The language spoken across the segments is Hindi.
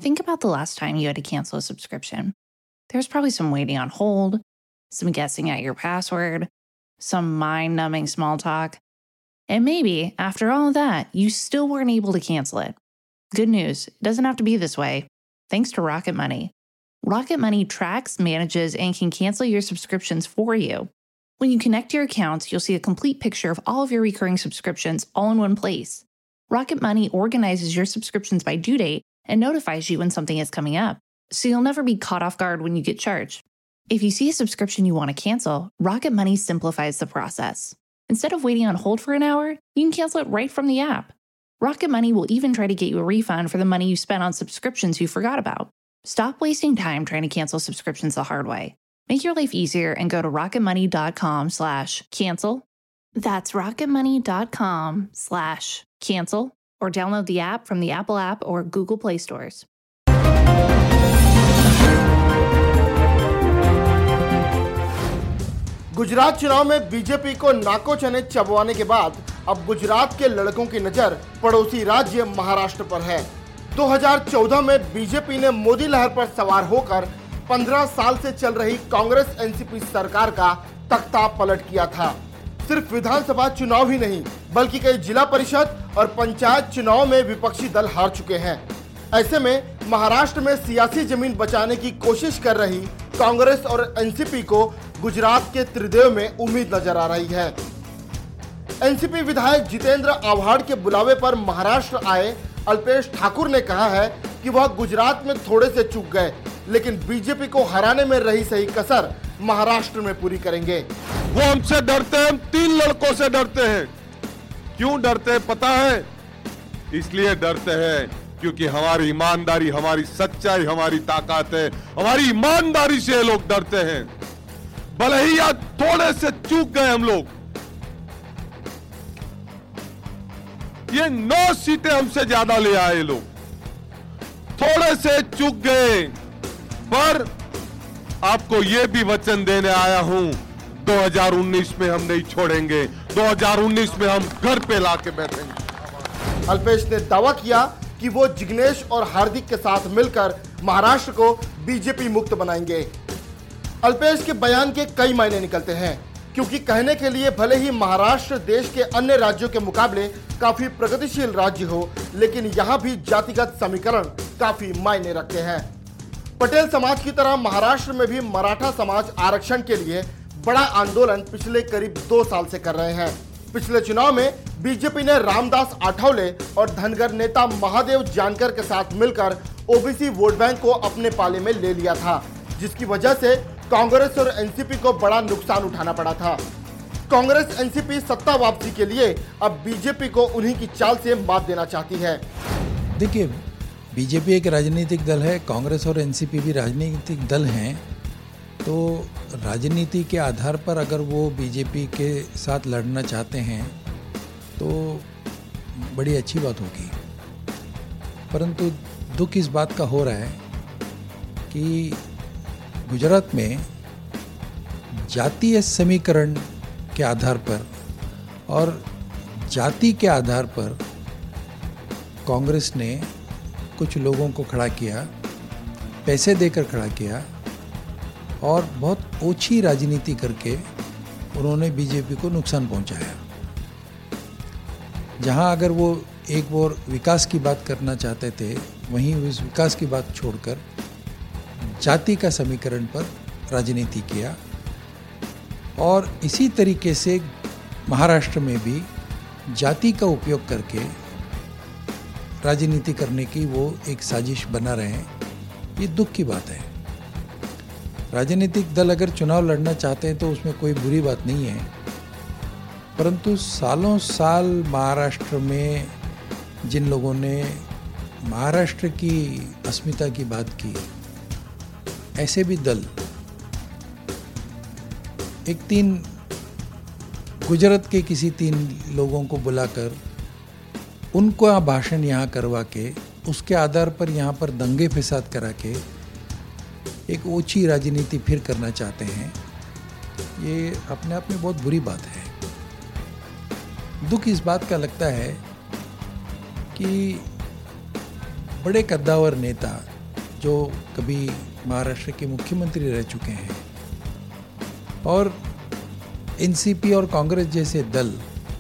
think about the last time you had to cancel a subscription. There's probably some waiting on hold, some guessing at your password, some mind-numbing small talk. And maybe, after all of that, you still weren't able to cancel it. Good news, it doesn't have to be this way. Thanks to Rocket Money. Rocket Money tracks, manages, and can cancel your subscriptions for you. When you connect your accounts, you'll see a complete picture of all of your recurring subscriptions all in one place. Rocket Money organizes your subscriptions by due date and notifies you when something is coming up, so you'll never be caught off guard when you get charged. If you see a subscription you want to cancel, Rocket Money simplifies the process. Instead of waiting on hold for an hour, you can cancel it right from the app. Rocket Money will even try to get you a refund for the money you spent on subscriptions you forgot about. Stop wasting time trying to cancel subscriptions the hard way. Make your life easier and go to rocketmoney.com/cancel. That's rocketmoney.com/cancel, or download the app from the Apple App or Google Play stores. Gujarat चुनाव में बीजेपी को नाको चने चबवाने के बाद अब गुजरात के लड़कों की नजर पड़ोसी राज्य महाराष्ट्र पर है। 2014 में बीजेपी ने मोदी लहर पर सवार होकर 15 साल से चल रही कांग्रेस एनसीपी सरकार का तख्ता पलट किया था। सिर्फ विधानसभा चुनाव ही नहीं, बल्कि कई जिला परिषद और पंचायत चुनाव में विपक्षी दल हार चुके हैं। ऐसे में महाराष्ट्र में सियासी जमीन बचाने की कोशिश कर रही कांग्रेस और एनसीपी को गुजरात के त्रिदेव में उम्मीद नजर आ रही है। एनसीपी विधायक जितेंद्र आव्हाड के बुलावे पर महाराष्ट्र आए अल्पेश ठाकुर ने कहा है कि वह गुजरात में थोड़े से चूक गए, लेकिन बीजेपी को हराने में रही सही कसर महाराष्ट्र में पूरी करेंगे। वो हमसे डरते हैं, हम 3 लड़कों से डरते हैं। क्यों डरते हैं पता है? इसलिए डरते हैं क्योंकि हमारी ईमानदारी, हमारी सच्चाई, हमारी ताकत है। हमारी ईमानदारी से ये लोग डरते हैं। भले ही आज थोड़े से चूक गए हम लोग, ये 9 सीटें हमसे ज्यादा ले आए लोग, थोड़े से चूक गए। पर आपको ये भी वचन देने आया हूं, 2019 में हम नहीं छोड़ेंगे। 2019 में हम घर पे लाके बैठेंगे। अल्पेश ने दावा किया कि वो जिग्नेश और हार्दिक के साथ मिलकर महाराष्ट्र को बीजेपी मुक्त बनाएंगे। अल्पेश के बयान के कई मायने निकलते हैं, क्योंकि कहने के लिए भले ही महाराष्ट्र देश के अन्य राज्यों के मुकाबले काफी प्रगतिशील राज्य हो, लेकिन यहाँ भी जातिगत समीकरण काफी मायने रखते हैं। पटेल समाज की तरह महाराष्ट्र में भी मराठा समाज आरक्षण के लिए बड़ा आंदोलन पिछले करीब 2 साल से कर रहे हैं। पिछले चुनाव में बीजेपी ने रामदास आठवले और धनगर नेता महादेव जानकर के साथ मिलकर ओबीसी वोट बैंक को अपने पाले में ले लिया था, जिसकी वजह से कांग्रेस और एनसीपी को बड़ा नुकसान उठाना पड़ा था। कांग्रेस एनसीपी सत्ता वापसी के लिए अब बीजेपी को उन्हीं की चाल से मात देना चाहती है। देखिए, बीजेपी एक राजनीतिक दल है, कांग्रेस और एनसीपी भी राजनीतिक दल हैं, तो राजनीति के आधार पर अगर वो बीजेपी के साथ लड़ना चाहते हैं तो बड़ी अच्छी बात होगी। परंतु दुख इस बात का हो रहा है कि गुजरात में जातीय समीकरण के आधार पर और जाति के आधार पर कांग्रेस ने कुछ लोगों को खड़ा किया, पैसे देकर खड़ा किया और बहुत ओछी राजनीति करके उन्होंने बीजेपी को नुकसान पहुंचाया। जहां अगर वो एक और विकास की बात करना चाहते थे, वहीं उस विकास की बात छोड़कर जाति का समीकरण पर राजनीति किया। और इसी तरीके से महाराष्ट्र में भी जाति का उपयोग करके राजनीति करने की वो एक साजिश बना रहे हैं। ये दुख की बात है। राजनीतिक दल अगर चुनाव लड़ना चाहते हैं तो उसमें कोई बुरी बात नहीं है, परंतु सालों साल महाराष्ट्र में जिन लोगों ने महाराष्ट्र की अस्मिता की बात की, ऐसे भी दल एक 3 गुजरात के किसी 3 लोगों को बुलाकर उनको भाषण यहाँ करवा के उसके आधार पर यहाँ पर दंगे फसाद करा के एक ओछी राजनीति फिर करना चाहते हैं। ये अपने आप में बहुत बुरी बात है। दुख इस बात का लगता है कि बड़े कद्दावर नेता जो कभी महाराष्ट्र के मुख्यमंत्री रह चुके हैं, और एनसीपी और कांग्रेस जैसे दल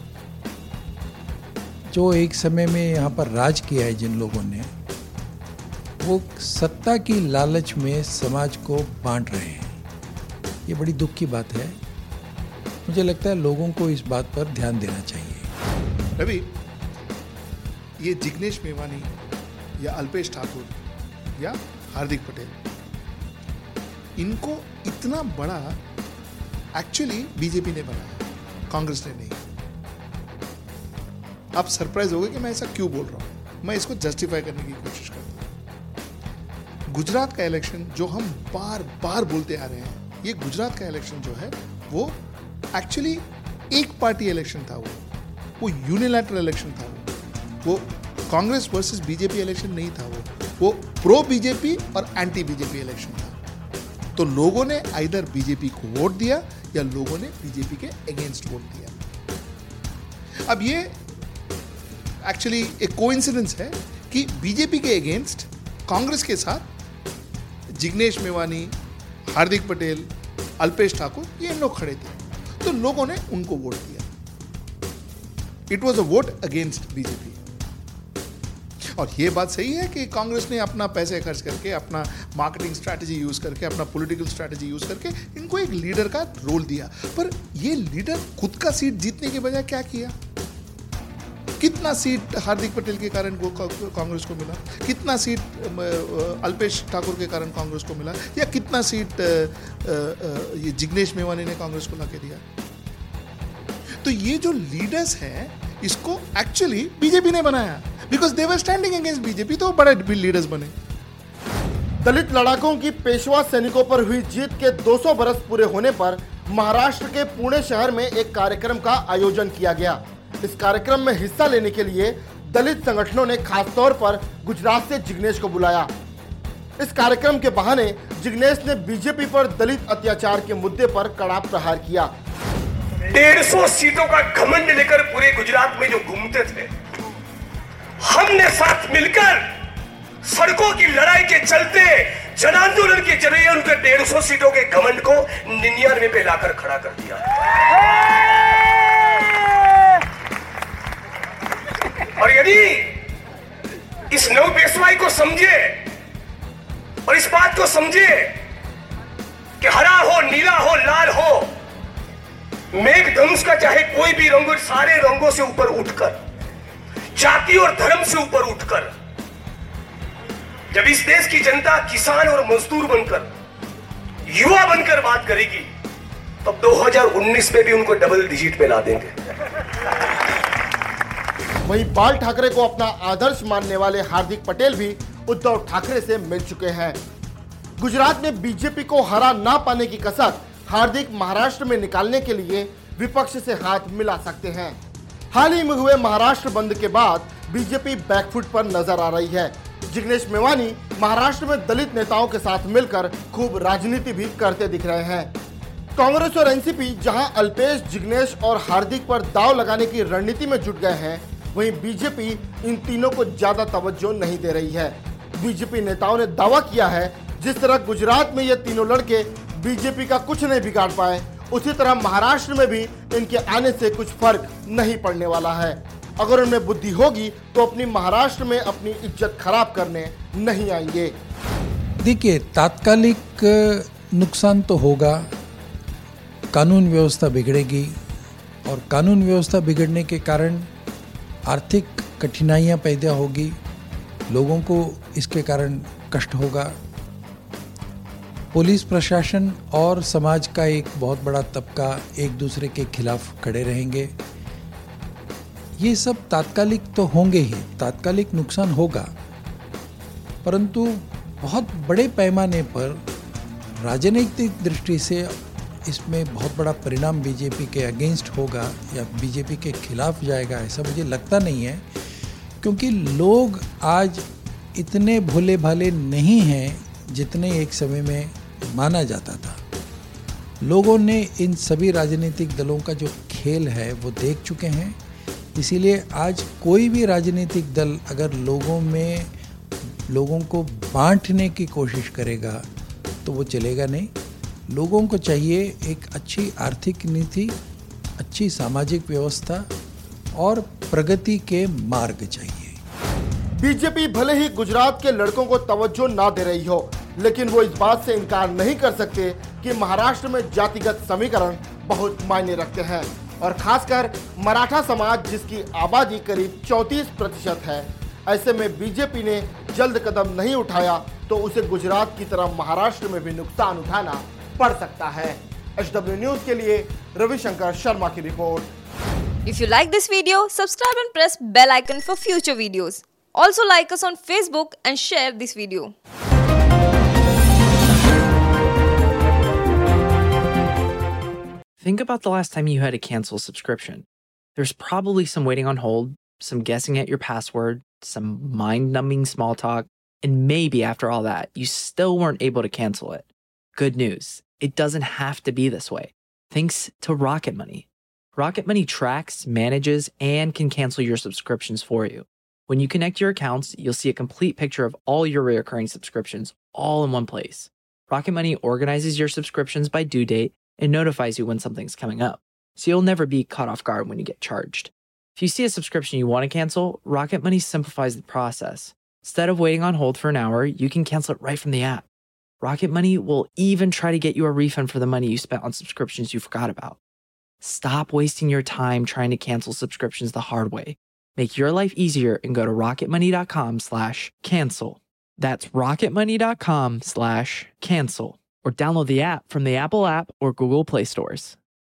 जो एक समय में यहाँ पर राज किया है, जिन लोगों ने, वो सत्ता की लालच में समाज को बांट रहे हैं। ये बड़ी दुख की बात है। मुझे लगता है लोगों को इस बात पर ध्यान देना चाहिए। रवि, ये जिग्नेश मेवानी या अल्पेश ठाकुर या हार्दिक पटेल, इनको इतना बड़ा एक्चुअली बीजेपी ने बनाया, कांग्रेस ने नहीं। आप सरप्राइज हो गए कि मैं ऐसा क्यों बोल रहा हूं। मैं इसको जस्टिफाई करने की कोशिश करता हूं। गुजरात का इलेक्शन जो हम बार बार बोलते आ रहे हैं, ये गुजरात का इलेक्शन जो है वो एक्चुअली एक पार्टी इलेक्शन था। वो यूनिलैटरल इलेक्शन था। वो कांग्रेस वर्सेस बीजेपी इलेक्शन नहीं था। वो प्रो बीजेपी और एंटी बीजेपी इलेक्शन था। तो लोगों ने आइदर बीजेपी को वोट दिया या लोगों ने बीजेपी के अगेंस्ट वोट दिया। अब ये एक्चुअली एक कोइंसिडेंस है कि बीजेपी के अगेंस्ट कांग्रेस के साथ जिग्नेश मेवानी, हार्दिक पटेल, अल्पेश ठाकुर, ये लोग खड़े थे, तो लोगों ने उनको वोट दिया। It was a vote against BJP. और ये बात सही है कि कांग्रेस ने अपना पैसे खर्च करके, अपना मार्केटिंग स्ट्रैटेजी यूज करके, अपना पॉलिटिकल स्ट्रैटेजी यूज करके इनको एक लीडर का रोल दिया। पर ये लीडर खुद का सीट जीतने के बजाय क्या किया? कितना सीट हार्दिक पटेल के कारण कांग्रेस को मिला? कितना सीट अल्पेश ठाकुर के कारण कांग्रेस को मिला? या कितना सीट ये जिग्नेश मेवानी ने कांग्रेस को लाके दिया? तो ये जो लीडर्स हैं, इसको एक्चुअली बीजेपी ने बनाया, because they were standing against BJP, तो बड़े लीडर्स बने। दलित लड़ाकों की पेशवा सैनिकों पर हुई जीत के 200 बरस पूरे होने पर महाराष्ट्र के पुणे शहर में एक कार्यक्रम का आयोजन किया गया। इस कार्यक्रम में हिस्सा लेने के लिए दलित संगठनों ने खासतौर पर गुजरात से जिग्नेश को बुलाया। इस कार्यक्रम के बहाने जिग्नेश ने बीजेपी पर दलित अत्याचार के मुद्दे पर कड़ा प्रहार किया। 150 सीटों का घमंड लेकर पूरे गुजरात में जो घूमते थे, हमने साथ मिलकर सड़कों की लड़ाई के चलते जन आंदोलन के जरिए उनके 150 सीटों के घमंड को 99 पे लाकर खड़ा कर दिया। और यदि इस नव पेशवाई को समझे और इस बात को समझे कि हरा हो, नीला हो, लाल हो, मेघधनुष का चाहे कोई भी रंग, सारे रंगों से ऊपर उठकर, जाति और धर्म से ऊपर उठकर, जब इस देश की जनता किसान और मजदूर बनकर, युवा बनकर बात करेगी, तब 2019 में भी उनको डबल डिजिट पे ला देंगे। वहीं बाल ठाकरे को अपना आदर्श मानने वाले हार्दिक पटेल भी उद्धव ठाकरे से मिल चुके हैं। गुजरात में बीजेपी को हरा ना पाने की कसक हार्दिक महाराष्ट्र में निकालने के लिए विपक्ष से हाथ मिला सकते हैं। हाल ही में हुए महाराष्ट्र बंद के बाद बीजेपी बैकफुट पर नजर आ रही है। जिग्नेश मेवानी महाराष्ट्र में दलित नेताओं के साथ मिलकर खूब राजनीति भी करते दिख रहे हैं। कांग्रेस और एनसीपी जहां अल्पेश, जिग्नेश और हार्दिक पर दांव लगाने की रणनीति में जुट गए हैं, वहीं बीजेपी इन तीनों को ज्यादा तवज्जो नहीं दे रही है। बीजेपी नेताओं ने दावा किया है, जिस तरह गुजरात में ये तीनों लड़के बीजेपी का कुछ नहीं बिगाड़ पाए, उसी तरह महाराष्ट्र में भी इनके आने से कुछ फर्क नहीं पड़ने वाला है। अगर उनमें बुद्धि होगी तो अपनी महाराष्ट्र में अपनी इज्जत खराब करने नहीं आएंगे। देखिए, तात्कालिक नुकसान तो होगा, कानून व्यवस्था बिगड़ेगी, और कानून व्यवस्था बिगड़ने के कारण आर्थिक कठिनाइयाँ पैदा होगी, लोगों को इसके कारण कष्ट होगा। पुलिस प्रशासन और समाज का एक बहुत बड़ा तबका एक दूसरे के खिलाफ खड़े रहेंगे। ये सब तात्कालिक तो होंगे ही, तात्कालिक नुकसान होगा, परंतु बहुत बड़े पैमाने पर राजनीतिक दृष्टि से इसमें बहुत बड़ा परिणाम बीजेपी के अगेंस्ट होगा या बीजेपी के खिलाफ जाएगा, ऐसा मुझे लगता नहीं है। क्योंकि लोग आज इतने भोले भाले नहीं हैं जितने एक समय में माना जाता था। लोगों ने इन सभी राजनीतिक दलों का जो खेल है वो देख चुके हैं। इसीलिए आज कोई भी राजनीतिक दल अगर लोगों में लोगों को बांटने की कोशिश करेगा तो वो चलेगा नहीं। लोगों को चाहिए एक अच्छी आर्थिक नीति, अच्छी सामाजिक व्यवस्था और प्रगति के मार्ग चाहिए। बीजेपी भले ही गुजरात के लड़कों को तवज्जो ना दे रही हो, लेकिन वो इस बात से इनकार नहीं कर सकते कि महाराष्ट्र में जातिगत समीकरण बहुत मायने रखते हैं और खासकर मराठा समाज जिसकी आबादी करीब 34% है। ऐसे में बीजेपी ने जल्द कदम नहीं उठाया तो उसे गुजरात की तरह महाराष्ट्र में भी नुकसान उठाना पड़ सकता है। HW न्यूज के लिए रविशंकर शर्मा की report. If you like this video, subscribe and press bell icon for future videos. Also like us on Facebook and share this video. Think about the last time you had to cancel a subscription. There's probably some waiting on hold, some guessing at your password, some mind-numbing small talk, and maybe after all that, you still weren't able to cancel it. Good news, it doesn't have to be this way. Thanks to Rocket Money. Rocket Money tracks, manages, and can cancel your subscriptions for you. When you connect your accounts, you'll see a complete picture of all your recurring subscriptions all in one place. Rocket Money organizes your subscriptions by due date and notifies you when something's coming up, so you'll never be caught off guard when you get charged. If you see a subscription you want to cancel, Rocket Money simplifies the process. Instead of waiting on hold for an hour, you can cancel it right from the app. Rocket Money will even try to get you a refund for the money you spent on subscriptions you forgot about. Stop wasting your time trying to cancel subscriptions the hard way. Make your life easier and go to rocketmoney.com/cancel. That's rocketmoney.com/cancel. Or download the app from the Apple app or Google Play stores.